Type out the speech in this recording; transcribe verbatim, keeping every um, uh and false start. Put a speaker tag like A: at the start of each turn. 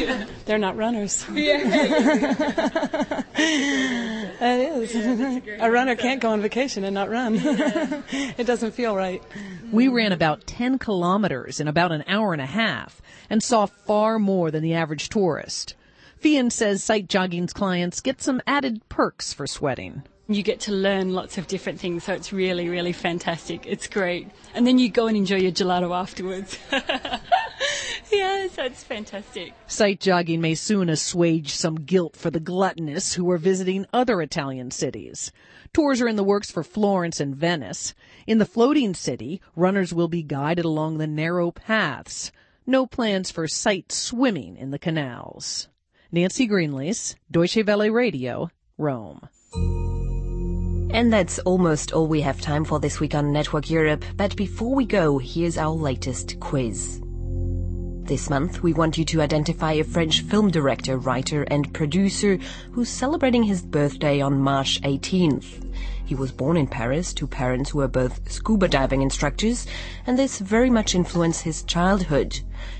A: They're not runners.
B: Yeah.
A: That is. Yeah, a runner can't go on vacation and not run. Yeah. It doesn't feel right.
C: We ran about ten kilometers in about an hour and a half and saw far more than the average tourist. Fian says Sight Jogging's clients get some added perks for sweating.
A: You get to learn lots of different things, so it's really, really fantastic. It's great. And then you go and enjoy your gelato afterwards. Yeah, so it's fantastic.
C: Sight Jogging may soon assuage some guilt for the gluttonous who are visiting other Italian cities. Tours are in the works for Florence and Venice. In the floating city, runners will be guided along the narrow paths. No plans for sight swimming in the canals. Nancy Greenlease, Deutsche Welle Radio, Rome.
D: And that's almost all we have time for this week on Network Europe. But before we go, here's our latest quiz. This month, we want you to identify a French film director, writer, and producer who's celebrating his birthday on March eighteenth. He was born in Paris to parents who were both scuba diving instructors, and this very much influenced his childhood.